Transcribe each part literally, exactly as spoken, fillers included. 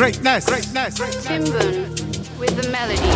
Greatness, greatness. Timbun with the melody.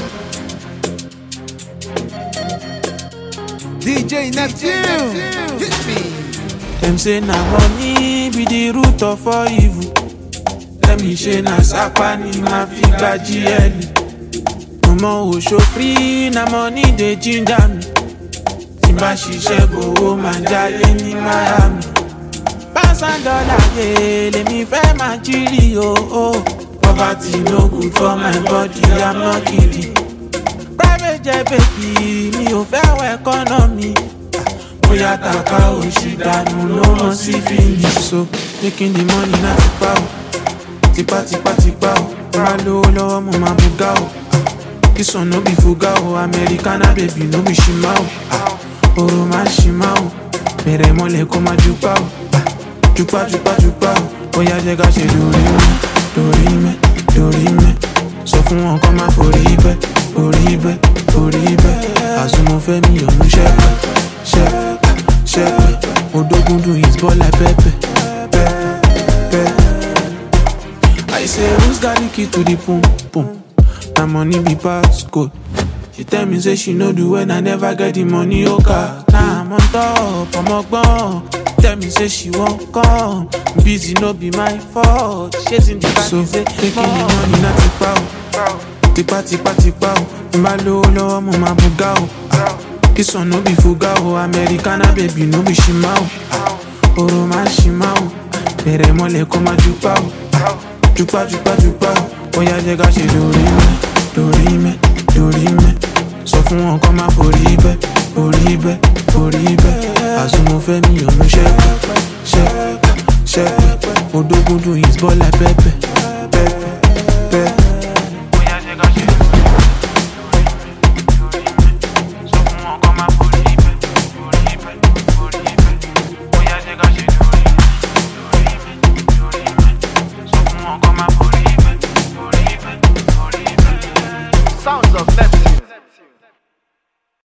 D J Neptune, hit me. Them say na money be the root of all evil. Let me say na sapani ma fi gba G L. Omo o show free na money dey ginger me. Timba ṣiṣẹ́ gbowó ma jayé ní Miami. Pounds and dollars yeah, let me fẹ́ ma jírí o. Oh. Poverty no good for my body, I'm not kidding. Private jet baby, mi ò fẹ́ wọ economy. Oya taka oṣù dànù no more see finish. So making the money na tipa o, tipa tipa tipa o. Ra lówó lọ́wọ́ mo ma buga o. This one no be fuga o, Americana baby no be shima o. Oro ma shima o, bẹ̀rẹ̀ mọ́lẹ̀ kó ma jupa o. Jupa jupa jupa o, oya jẹ́ ká ṣe lórí mi, lórí mi, lórí mi. Sọ fún wọn kó má forí bẹ́, forí bẹ́, forí bẹ́. Àsùnmọ̀ fẹ́ mi ò mú ṣẹ́pẹ́, ṣẹ́pẹ́, ṣẹ́pẹ́. Odogundu is ball like pepper, pepper, pepper. I say who's got the key to the pum pum? Na money be passcode. She tell me say she no do when I never get the money, okay. Now I'm on top, I'm up gone. Tell me say she won't come. Busy no be my fault. Chasing the back so say taking the money na tipa o, tipa tipa tipa o. Mba lówó lọ́wọ́ mo ma buga o. This one no be fuga o, Americana baby no be shima o. Oro ma shima o, bẹ̀rẹ̀ mọ́lẹ̀ kó ma jupa o. Jupa jupa jupa o, oya jẹ́ ká ṣe lórí mi, lórí mi, lórí mi. Sọ fún wọn kó má forí bẹ́, forí bẹ́, forí bẹ́. Àsùnmọ̀ fẹ́ mi ò mú ṣẹ́pẹ́, ṣẹ́pẹ́, ṣẹ́pẹ́. Odogundu is ball like pepper, pepper, pepper.